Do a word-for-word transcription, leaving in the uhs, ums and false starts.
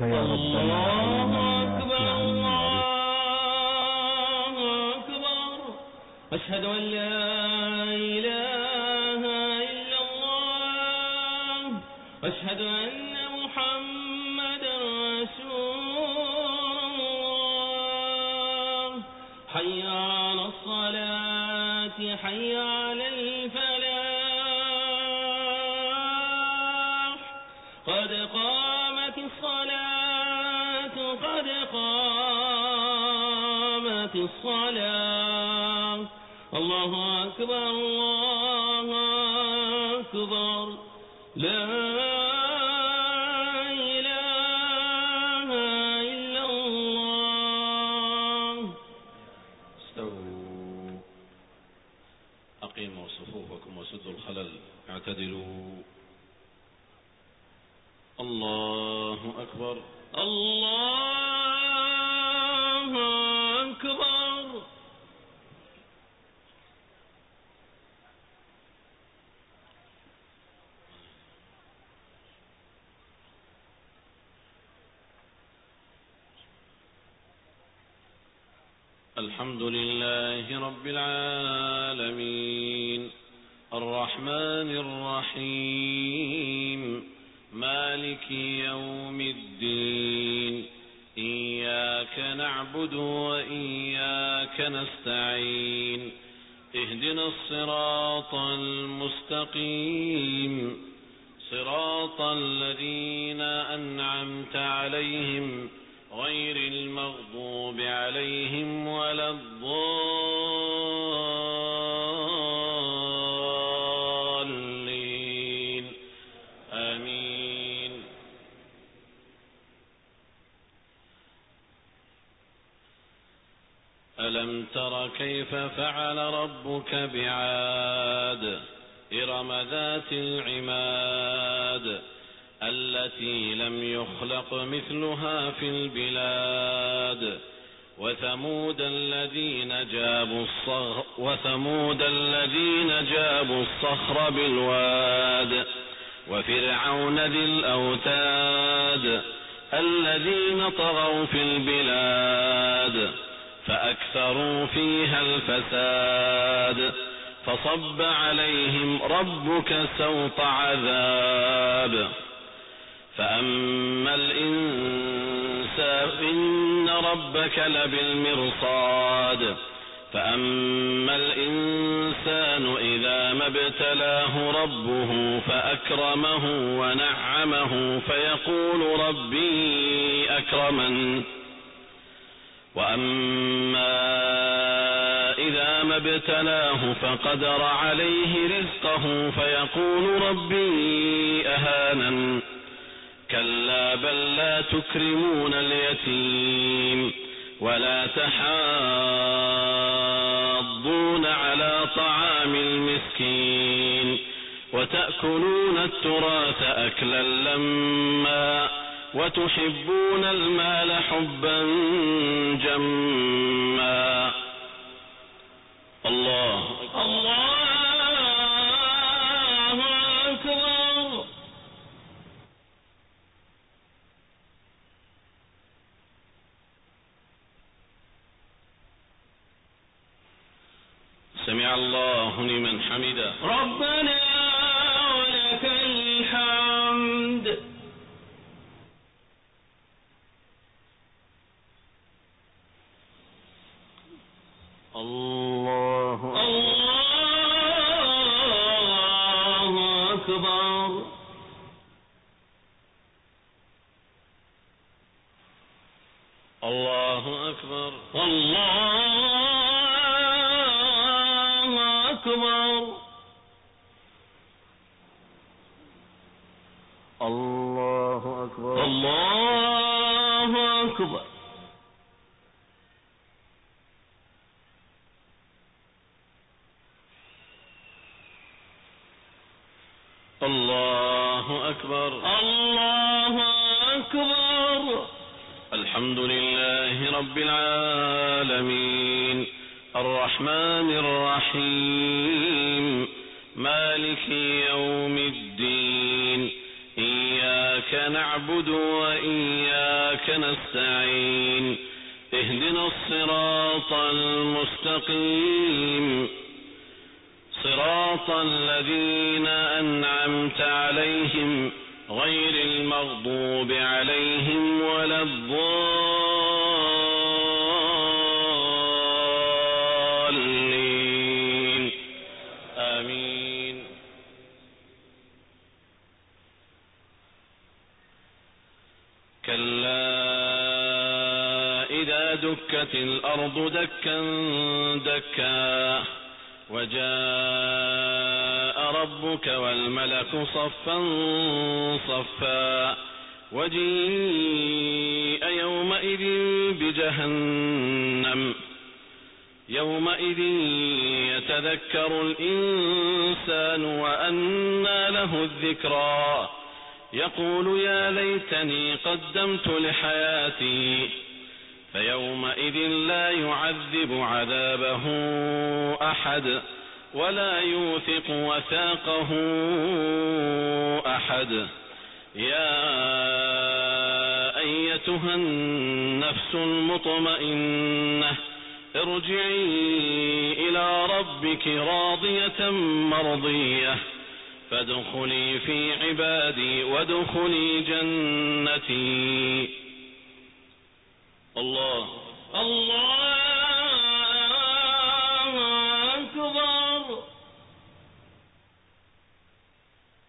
يا ربنا علم الناس علما. أشهد أن لا إله إلا الله أشهد أن محمدا رسول الله. حي على الصلاة حي على الفلاح قد قامت الصلاة قد قامت الصلاة. الله أكبر الله أكبر لا إله إلا الله. استووا أقيموا صفوفكم وسدوا الخلل اعتدلوا. الله أكبر الله أكبر. الحمد لله رب العالمين الرحمن الرحيم مالك يوم الدين إياك نعبد وإياك نستعين اهدنا الصراط المستقيم صراط الذين أنعمت عليهم غير المغضوب عليهم ولا الضالين آمين. ألم تر كيف فعل ربك بعاد إرم ذات العماد التي لم يخلق مثلها في البلاد وثمود الذين جابوا الصخر وثمود الذين جابوا الصخر بالواد وفرعون ذي الأوتاد الذين طغوا في البلاد فأكثروا فيها الفساد فصب عليهم ربك سوط عذاب. فأما الإنسان إن ربك لبالمرصاد فأما الإنسان إذا ما ابتلاه ربه فأكرمه ونعمه فيقول ربي أكرمن وأما إذا ما ابتلاه فقدر عليه رزقه فيقول ربي أهانن كلا بل لا تكرمون اليتيم ولا تحاضون على طعام المسكين وتأكلون التراث أكلا لما وتحبون المال حبا جما. الله الله أكبر. سمع الله لمن حمده ربنا ولك الحمد. الله الله أكبر. الله أكبر الله أكبر. الله أكبر. الله أكبر. الله أكبر. الله أكبر. الحمد لله رب العالمين الرحمن الرحيم مالك يوم الدين إياك نعبد وإياك نستعين اهدنا الصراط المستقيم صراط الذين أنعمت عليهم غير المغضوب عليهم ولا الضالين آمين. كلا إذا دكت الأرض دكا دكا وجاء ربك والملك صفا صفا وجيء يومئذ بجهنم يومئذ يتذكر الإنسان وأنى له الذكرى يقول يا ليتني قدمت لحياتي فيومئذ لا يعذب عذابه أحد ولا يوثق وثاقه أحد. يا أيتها النفس المطمئنة ارجعي إلى ربك راضية مرضية فادخلي في عبادي وادخلي جنتي